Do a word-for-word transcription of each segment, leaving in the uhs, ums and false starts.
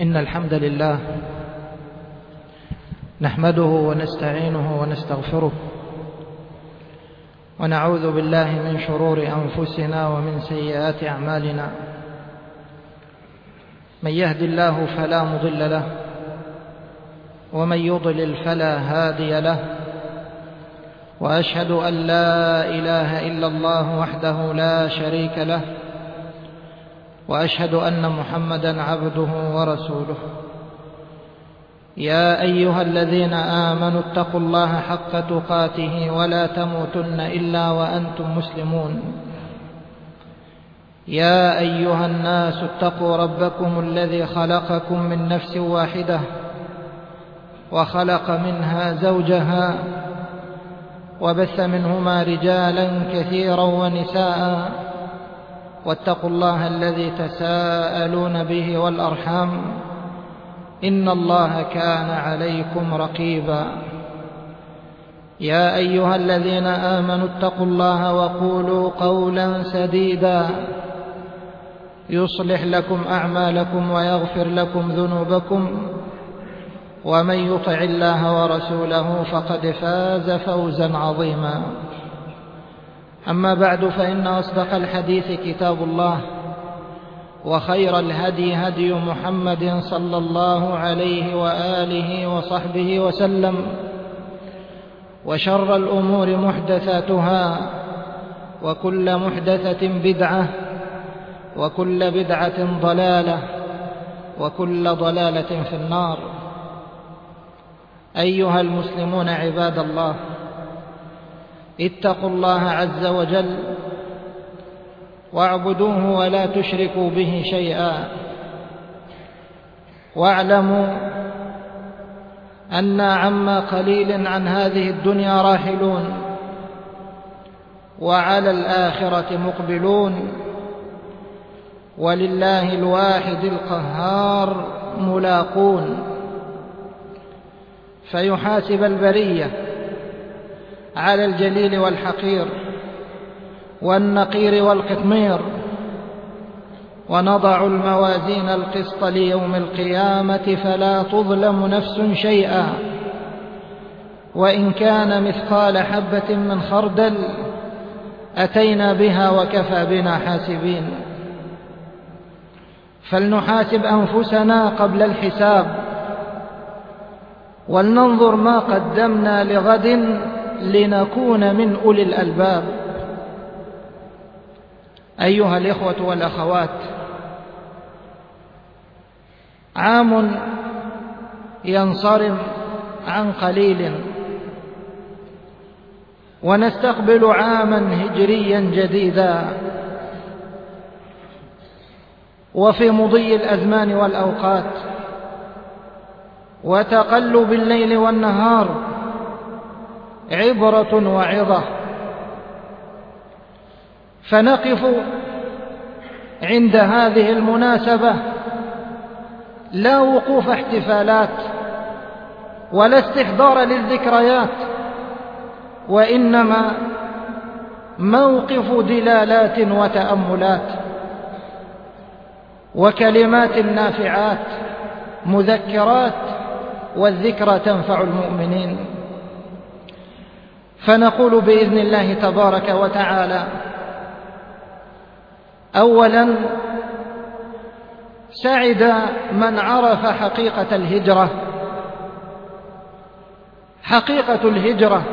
إن الحمد لله نحمده ونستعينه ونستغفره ونعوذ بالله من شرور أنفسنا ومن سيئات أعمالنا. من يهد الله فلا مضل له ومن يضلل فلا هادي له، وأشهد أن لا إله إلا الله وحده لا شريك له، وأشهد أن محمدًا عبده ورسوله. يا أيها الذين آمنوا اتقوا الله حق تقاته ولا تموتن إلا وأنتم مسلمون. يا أيها الناس اتقوا ربكم الذي خلقكم من نفس واحدة وخلق منها زوجها وبث منهما رجالا كثيرا ونساء، واتقوا الله الذي تساءلون به والأرحام إن الله كان عليكم رقيبا. يا أيها الذين آمنوا اتقوا الله وقولوا قولا سديدا يصلح لكم أعمالكم ويغفر لكم ذنوبكم، ومن يطع الله ورسوله فقد فاز فوزا عظيما. أما بعد، فإن أصدق الحديث كتاب الله، وخير الهدي هدي محمد صلى الله عليه وآله وصحبه وسلم، وشر الأمور محدثاتها، وكل محدثة بدعة، وكل بدعة ضلالة، وكل ضلالة في النار. أيها المسلمون عباد الله، اتقوا الله عز وجل واعبدوه ولا تشركوا به شيئا، واعلموا أنا عما قليل عن هذه الدنيا راحلون، وعلى الآخرة مقبلون، ولله الواحد القهار ملاقون، فيحاسب البرية على الجليل والحقير والنقير والقطمير، ونضع الموازين القسط ليوم القيامة فلا تظلم نفس شيئا، وإن كان مثقال حبة من خردل أتينا بها وكفى بنا حاسبين. فلنحاسب أنفسنا قبل الحساب، ولننظر ما قدمنا لغد لنكون من أولي الألباب. أيها الإخوة والأخوات، عام ينصرم عن قليل، ونستقبل عاما هجريا جديدا، وفي مضي الأزمان والأوقات وتقلب الليل والنهار عبرة وعظة. فنقف عند هذه المناسبة لا وقوف احتفالات ولا استحضار للذكريات، وإنما موقف دلالات وتأملات وكلمات نافعات مذكرات، والذكرى تنفع المؤمنين. فنقول بإذن الله تبارك وتعالى: أولا، سعد من عرف حقيقة الهجرة. حقيقة الهجرة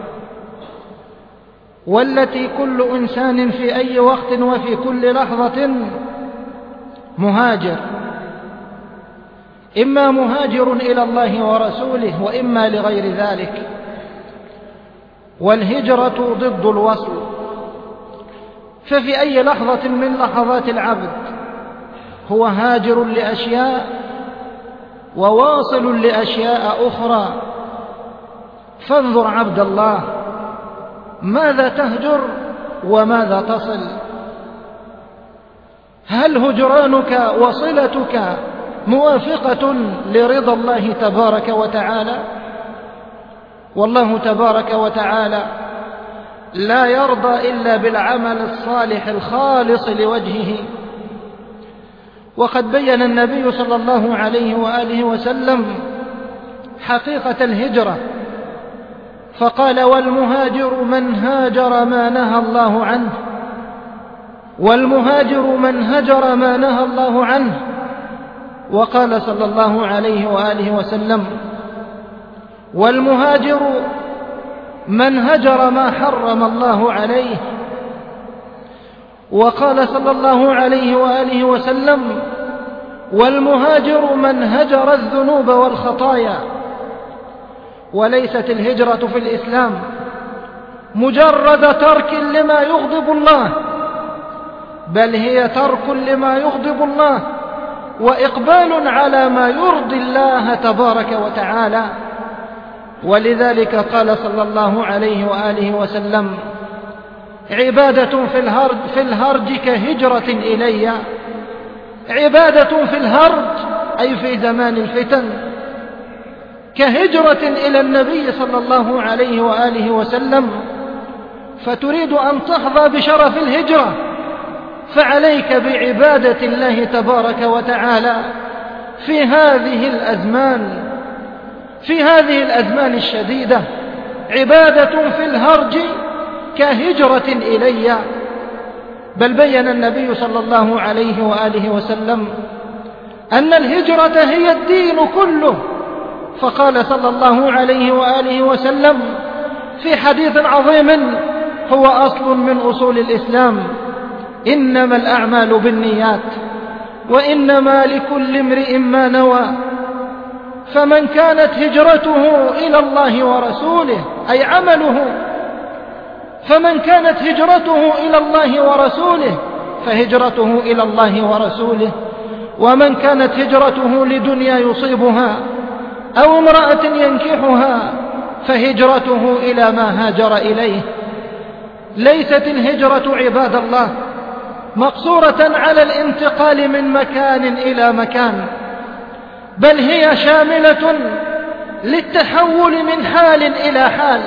والتي كل إنسان في أي وقت وفي كل لحظة مهاجر، إما مهاجر إلى الله ورسوله، وإما لغير ذلك. والهجرة ضد الوصل، ففي أي لحظة من لحظات العبد هو هاجر لأشياء وواصل لأشياء أخرى. فانظر عبد الله، ماذا تهجر وماذا تصل؟ هل هجرانك وصلتك موافقة لرضا الله تبارك وتعالى؟ والله تبارك وتعالى لا يرضى إلا بالعمل الصالح الخالص لوجهه، وقد بين النبي صلى الله عليه وآله وسلم حقيقة الهجرة فقال: والمهاجر من هاجر ما نهى الله عنه، والمهاجر من هجر ما نهى الله عنه. وقال صلى الله عليه وآله وسلم: والمهاجر من هجر ما حرم الله عليه. وقال صلى الله عليه وآله وسلم: والمهاجر من هجر الذنوب والخطايا. وليست الهجرة في الإسلام مجرد ترك لما يغضب الله، بل هي ترك لما يغضب الله وإقبال على ما يرضي الله تبارك وتعالى. ولذلك قال صلى الله عليه وآله وسلم: عبادة في الهرج, في الهرج كهجرة إلي. عبادة في الهرج أي في زمان الفتن كهجرة إلى النبي صلى الله عليه وآله وسلم. فتريد أن تحظى بشرف الهجرة فعليك بعبادة الله تبارك وتعالى في هذه الأزمان في هذه الأزمان الشديدة. عبادة في الهرج كهجرة إلي. بل بين النبي صلى الله عليه وآله وسلم أن الهجرة هي الدين كله، فقال صلى الله عليه وآله وسلم في حديث عظيم هو أصل من أصول الإسلام: إنما الأعمال بالنيات وإنما لكل امرئ ما نوى. فمن كانت هجرته إلى الله ورسوله أي عمله فمن كانت هجرته إلى الله ورسوله فهجرته إلى الله ورسوله. ومن كانت هجرته لدنيا يصيبها أو امرأة ينكحها فهجرته إلى ما هاجر إليه. ليست الهجرة عباد الله مقصورة على الانتقال من مكان إلى مكان، بل هي شاملة للتحول من حال إلى حال.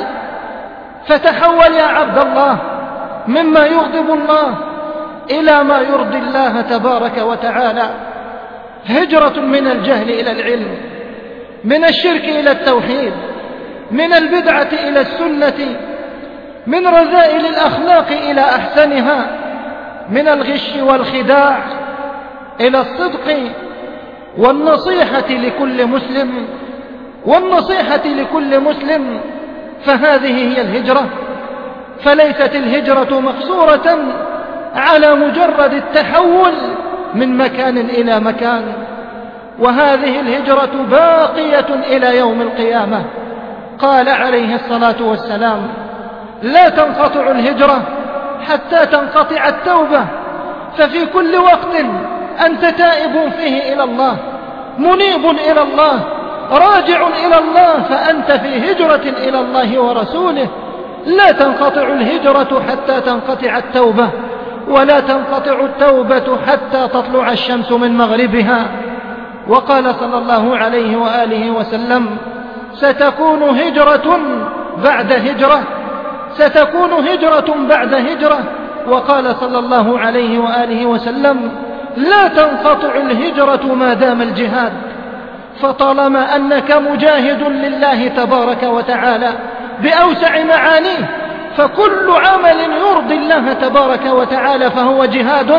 فتحول يا عبد الله مما يغضب الله إلى ما يرضي الله تبارك وتعالى. هجرة من الجهل إلى العلم، من الشرك إلى التوحيد، من البدعة إلى السنة، من رذائل الأخلاق إلى أحسنها، من الغش والخداع إلى الصدق والنصيحة لكل مسلم والنصيحة لكل مسلم. فهذه هي الهجرة. فليست الهجرة مقصورة على مجرد التحول من مكان إلى مكان، وهذه الهجرة باقية إلى يوم القيامة. قال عليه الصلاة والسلام: لا تنقطع الهجرة حتى تنقطع التوبة. ففي كل وقت أنت تائب فيه إلى الله، منيب إلى الله، راجع إلى الله، فأنت في هجرة إلى الله ورسوله. لا تنقطع الهجرة حتى تنقطع التوبة، ولا تنقطع التوبة حتى تطلع الشمس من مغربها. وقال صلى الله عليه وآله وسلم: ستكون هجرة بعد هجرة، ستكون هجرة بعد هجرة. وقال صلى الله عليه وآله وسلم: لا تنقطع الهجرة ما دام الجهاد. فطالما أنك مجاهد لله تبارك وتعالى بأوسع معانيه، فكل عمل يرضي الله تبارك وتعالى فهو جهاد.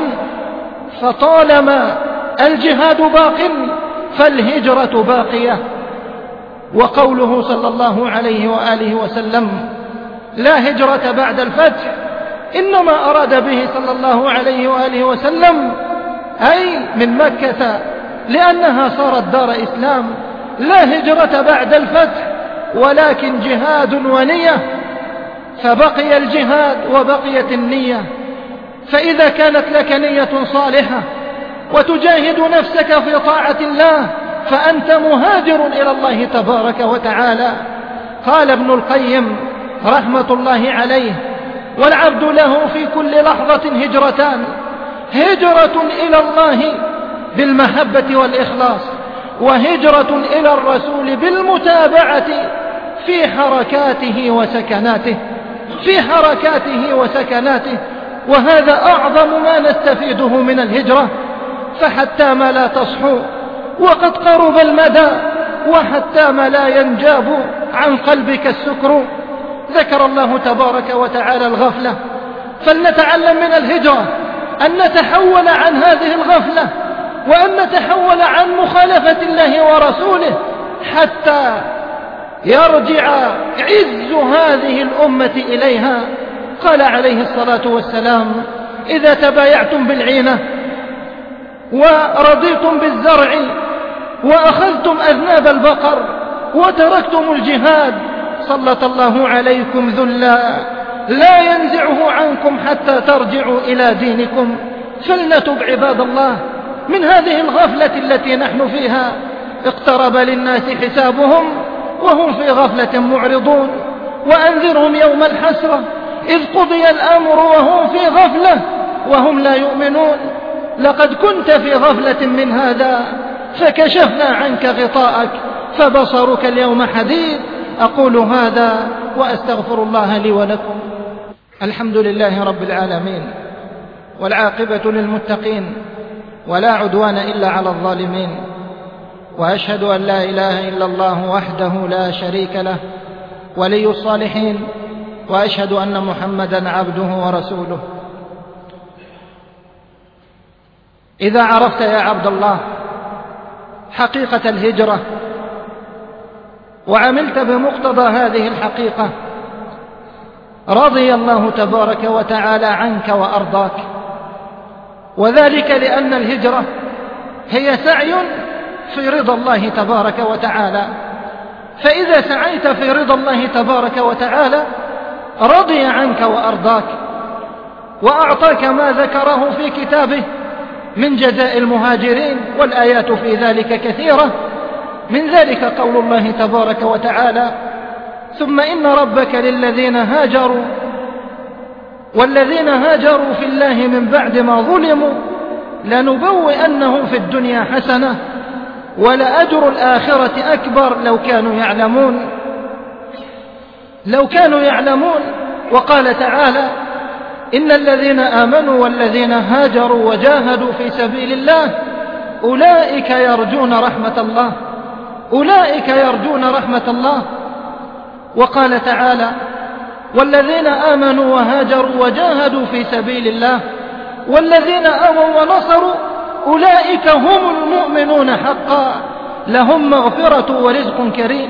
فطالما الجهاد باق فالهجرة باقية. وقوله صلى الله عليه وآله وسلم: لا هجرة بعد الفتح، إنما أراد به صلى الله عليه وآله وسلم أي من مكة، لأنها صارت دار إسلام. لا هجرة بعد الفتح ولكن جهاد ونية. فبقي الجهاد وبقيت النية. فإذا كانت لك نية صالحة وتجاهد نفسك في طاعة الله فأنت مهاجر إلى الله تبارك وتعالى. قال ابن القيم رحمة الله عليه: والعبد له في كل لحظة هجرتان: هجرة إلى الله بالمحبة والإخلاص، وهجرة إلى الرسول بالمتابعة في حركاته وسكناته في حركاته وسكناته. وهذا أعظم ما نستفيده من الهجرة، فحتى ما لا تصحو وقد قرب المدى، وحتى ما لا ينجاب عن قلبك السكر. ذكر الله تبارك وتعالى الغفلة، فلنتعلم من الهجرة أن نتحول عن هذه الغفلة، وأن نتحول عن مخالفة الله ورسوله حتى يرجع عز هذه الأمة إليها. قال عليه الصلاة والسلام: إذا تبايعتم بالعينة ورضيتم بالزرع وأخذتم أذناب البقر وتركتم الجهاد سلط الله عليكم ذلا لا ينزعه عنكم حتى ترجعوا إلى دينكم. فلنتب عباد الله من هذه الغفلة التي نحن فيها. اقترب للناس حسابهم وهم في غفلة معرضون. وأنذرهم يوم الحسرة إذ قضي الأمر وهم في غفلة وهم لا يؤمنون. لقد كنت في غفلة من هذا فكشفنا عنك غطاءك فبصرك اليوم حديد. أقول هذا وأستغفر الله لي ولكم. الحمد لله رب العالمين، والعاقبة للمتقين، ولا عدوان إلا على الظالمين. وأشهد أن لا إله إلا الله وحده لا شريك له ولي الصالحين، وأشهد أن محمدا عبده ورسوله. إذا عرفت يا عبد الله حقيقة الهجرة وعملت بمقتضى هذه الحقيقة، رضي الله تبارك وتعالى عنك وأرضاك. وذلك لأن الهجرة هي سعي في رضا الله تبارك وتعالى. فإذا سعيت في رضا الله تبارك وتعالى رضي عنك وأرضاك، وأعطاك ما ذكره في كتابه من جزاء المهاجرين، والآيات في ذلك كثيرة. من ذلك قول الله تبارك وتعالى: ثم إن ربك للذين هاجروا والذين هاجروا في الله من بعد ما ظلموا لنبوئنهم في الدنيا حسنة ولأجر الآخرة أكبر لو كانوا يعلمون لو كانوا يعلمون. وقال تعالى: إن الذين آمنوا والذين هاجروا وجاهدوا في سبيل الله أولئك يرجون رحمة الله أولئك يرجون رحمة الله. وقال تعالى: والذين آمنوا وهاجروا وجاهدوا في سبيل الله والذين آووا ونصروا أولئك هم المؤمنون حقا لهم مغفرة ورزق كريم.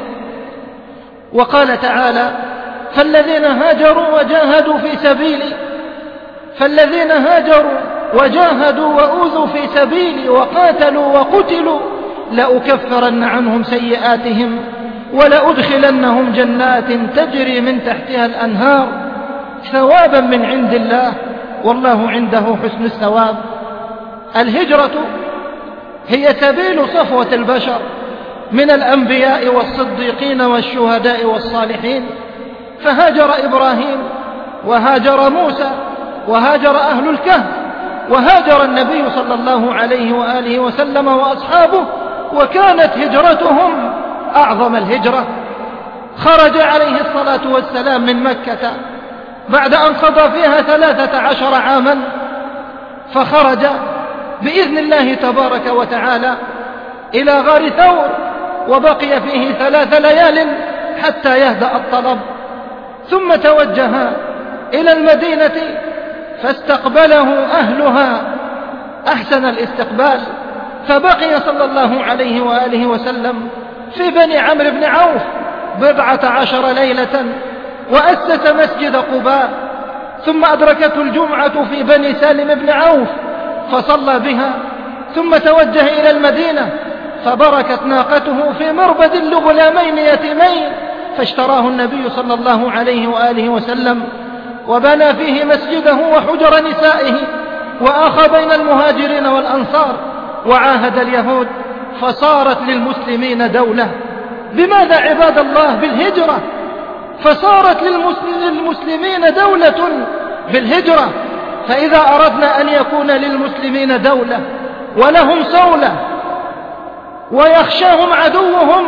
وقال تعالى: فالذين هاجروا وجاهدوا في سبيلي فالذين هاجروا وجاهدوا وأوذوا في سبيلي وقاتلوا وقتلوا لأكفرن عنهم سيئاتهم ولأدخلنهم جنات تجري من تحتها الأنهار ثوابا من عند الله والله عنده حسن الثواب. الهجرة هي سبيل صفوة البشر من الأنبياء والصديقين والشهداء والصالحين. فهاجر إبراهيم وهاجر موسى وهاجر أهل الكهف وهاجر النبي صلى الله عليه وآله وسلم وأصحابه، وكانت هجرتهم أعظم الهجرة. خرج عليه الصلاة والسلام من مكة بعد أن قضى فيها ثلاثة عشر عاما، فخرج بإذن الله تبارك وتعالى إلى غار ثور، وبقي فيه ثلاث ليال حتى يهدأ الطلب، ثم توجه إلى المدينة فاستقبله أهلها أحسن الاستقبال. فبقي صلى الله عليه وآله وسلم في بني عمرو بن عوف بضعة عشر ليلة، وأسس مسجد قباء، ثم أدركته الجمعة في بني سالم بن عوف فصلى بها، ثم توجه إلى المدينة فبركت ناقته في مربد لغلامين يتيمين فاشتراه النبي صلى الله عليه وآله وسلم وبنى فيه مسجده وحجر نسائه، وآخى بين المهاجرين والأنصار، وعاهد اليهود، فصارت للمسلمين دولة. بماذا عباد الله؟ بالهجرة. فصارت للمسلمين دولة بالهجرة. فإذا أردنا أن يكون للمسلمين دولة ولهم صولة ويخشاهم عدوهم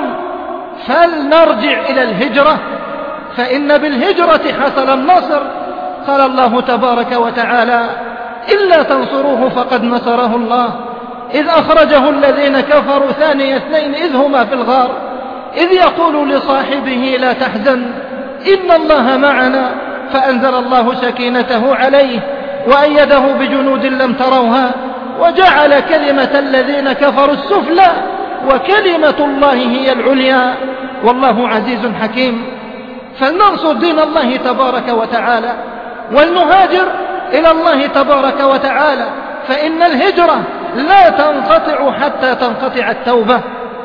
فلنرجع إلى الهجرة، فإن بالهجرة حصل النصر. قال الله تبارك وتعالى: إلا تنصروه فقد نصره الله إذ أخرجه الذين كفروا ثاني اثنين إذ هما في الغار إذ يقول لصاحبه لا تحزن إن الله معنا فأنزل الله سكينته عليه وأيده بجنود لم تروها وجعل كلمة الذين كفروا السفلى وكلمة الله هي العليا والله عزيز حكيم. فلننصر دين الله تبارك وتعالى ولنهاجر إلى الله تبارك وتعالى، فإن الهجرة لا تنقطع حتى تنقطع التوبة.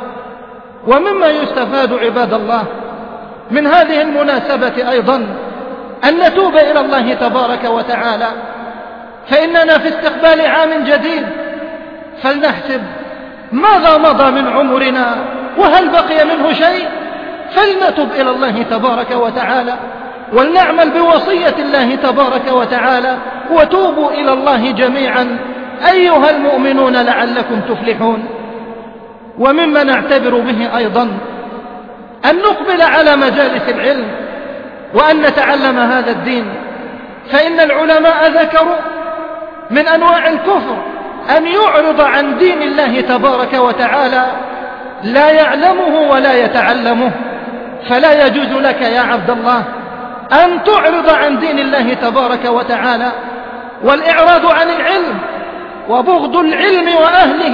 ومما يستفاد عباد الله من هذه المناسبة أيضا أن نتوب إلى الله تبارك وتعالى، فإننا في استقبال عام جديد، فلنحسب ماذا مضى من عمرنا وهل بقي منه شيء، فلنتب إلى الله تبارك وتعالى ولنعمل بوصية الله تبارك وتعالى وتوبوا إلى الله جميعا أيها المؤمنون لعلكم تفلحون. ومما نعتبر به أيضا أن نقبل على مجالس العلم وأن نتعلم هذا الدين، فإن العلماء ذكروا من أنواع الكفر أن يعرض عن دين الله تبارك وتعالى لا يعلمه ولا يتعلمه. فلا يجوز لك يا عبد الله أن تعرض عن دين الله تبارك وتعالى، والإعراض عن العلم وبغض العلم وأهله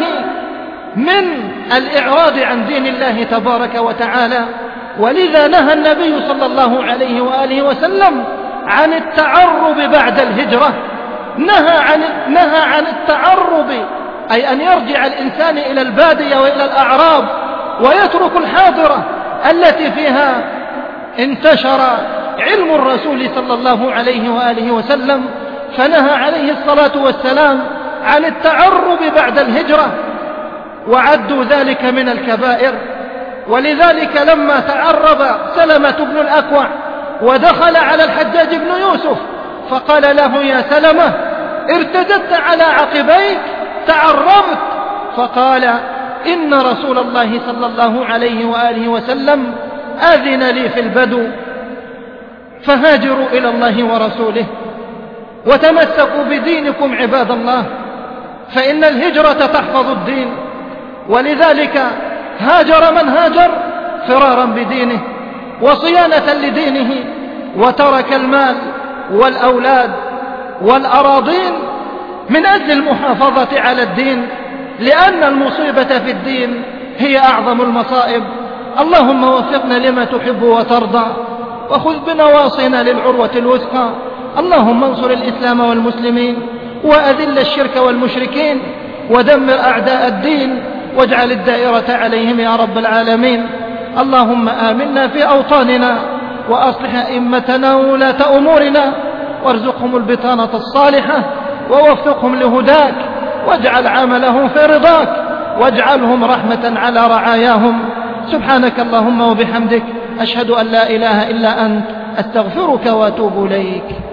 من الإعراض عن دين الله تبارك وتعالى. ولذا نهى النبي صلى الله عليه وآله وسلم عن التعرب بعد الهجرة، نهى عن, نهى عن التعرب، أي أن يرجع الإنسان إلى البادية وإلى الأعراب ويترك الحاضرة التي فيها انتشر علم الرسول صلى الله عليه وآله وسلم. فنهى عليه الصلاة والسلام عن التعرب بعد الهجرة وعدوا ذلك من الكبائر. ولذلك لما تعرب سلمة بن الأكوع ودخل على الحجاج بن يوسف فقال له يا سلمة ارتدت على عقبيك تعربت، فقال إن رسول الله صلى الله عليه وآله وسلم أذن لي في البدو، فهاجروا إلى الله ورسوله وتمسكوا بدينكم عباد الله، فإن الهجرة تحفظ الدين. ولذلك هاجر من هاجر فرارا بدينه وصيانة لدينه، وترك المال والأولاد والأراضين من أجل المحافظة على الدين، لأن المصيبة في الدين هي أعظم المصائب. اللهم وفقنا لما تحب وترضى وخذ بنواصينا للعروة الوثقى. اللهم انصر الإسلام والمسلمين وأذل الشرك والمشركين ودمر أعداء الدين واجعل الدائرة عليهم يا رب العالمين. اللهم آمنا في أوطاننا وأصلح أئمتنا وولاة أمورنا وارزقهم البطانة الصالحة ووفقهم لهداك واجعل عملهم في رضاك واجعلهم رحمة على رعاياهم. سبحانك اللهم وبحمدك أشهد أن لا إله إلا أنت أستغفرك وأتوب إليك.